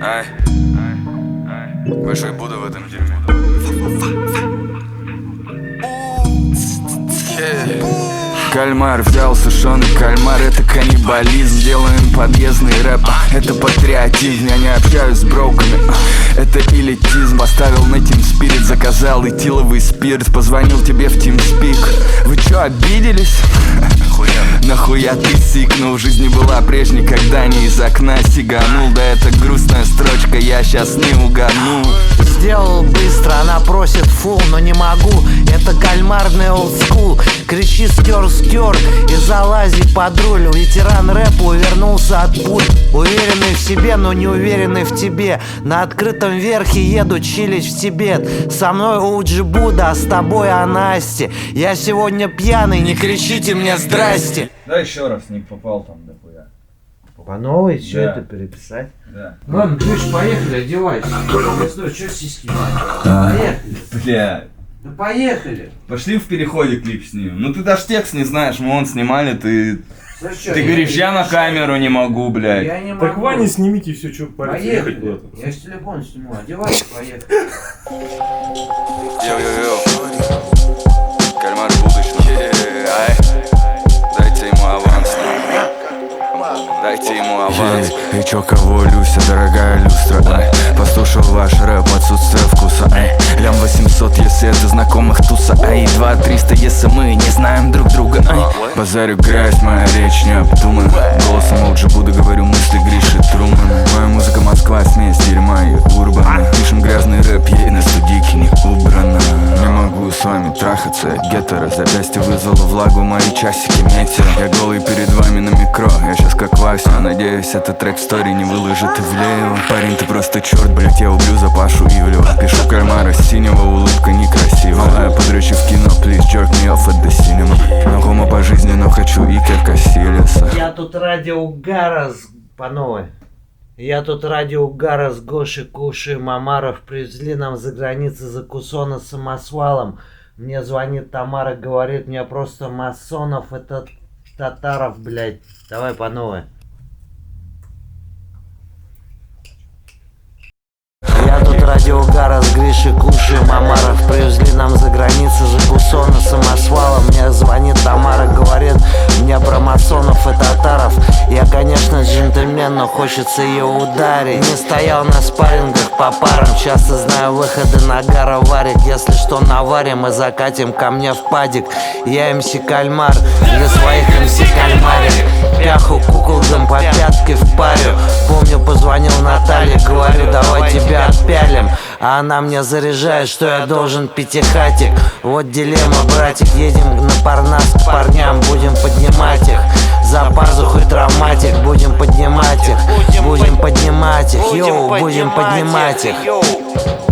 Ай, больше буду в этом дерьме. Кальмар взял сушеный кальмар, это каннибализм. Делаем подъездный рэп, это патриотизм. Я не общаюсь с броками, это элитизм. Поставил на TeamSpeak, заказал этиловый спирт. Позвонил тебе в TeamSpeak. Вы чё, обиделись? Нахуя ты сикнул? В жизни была прежней, когда не из окна сиганул. Да это грустная строчка, я щас не угану. Сделал быстро, она просит фул, но не могу. Это кальмарный олдскул. Кричи стер и залази под руль. Ветеран рэпа увернулся от пуль. Уверенный в себе, но не уверенный в тебе. На открытом верхе еду чилить в Тибет. Со мной Уджи Буда, а с тобой Анасти. Я сегодня пьяный, не кричите мне здрасте. Да еще раз не попал там дохуя. По новой все Да. это переписать? Да. Ладно, Джуш, поехали, одевайся. Что сиськи? Поехали. Бля. Да поехали. Пошли в переходе клип снимем. Ну ты даже текст не знаешь, мы снимали, ты Слушай, говоришь, я на камеру не могу, блядь. Я не могу. Так Ваня, снимите все, что Поехали. куда-то. Я с телефона сниму, одевайся, поехали. Йо-йо-йо. Кальмар будущего. Ай. Дайте ему аванс. Дайте ему аванс. И чё, кого, Люся, дорогая люстра? Послушал ваш рэп, отсутствие вкуса. Лям 800, если это знакомых туса. 2-300, если мы не знаем друг друга. Базарю грязь, моя речь не обдумана. Голосом Уджи Буда говорю мысли Гриши Трумана. Моя музыка Москва, смесь дерьма и урбана. Пишем грязный рэп, ей на студийке не убрано. Не могу с вами трахаться, я гетеро. Запястье вызвало влагу, мои часики метео. Я голый перед вами на микро, я щас как Вася. Надеюсь, этот трек в стори не выложит Ивлеева. Парень, ты просто черт, блять, я убью за Пашу Ивлева. Пишу кальмара синего, улыбка некрасивая. Подречи в кино, please jerk me off at the cinema. Но хомо по жизни, но хочу Икер Кассилиса. Я тут ради угара по новой. Я тут ради угара с Гошей Куши Мамаров привезли нам за границей закусона самосвалом. Мне звонит Тамара, говорит, мне просто масонов, это татаров, блядь. Давай по новой. Я тут ради угара с Гришей Куши Мамаров привезли нам за границей закусона самосвалом. Мне звонит Тамара, говорит, мне про масонов и татаров. Я, конечно, джентльмен, но хочется ее ударить. Не стоял на спаррингах по парам, часто знаю выходы на гароварик. Если что, наварим и закатим ко мне в падик. Я МС Кальмар, для своих МС Кальмарик. Пяху куколкам по пятке в парю. Помню, позвонил Наталье, говорю, давай тебя отпялим. А она мне заряжает, что я должен пятихатик. Вот дилемма, братик, едем на Парнас к парням. Будем поднимать их, за пазухой травматик. Будем поднимать их, будем поднимать их, йоу, будем поднимать их.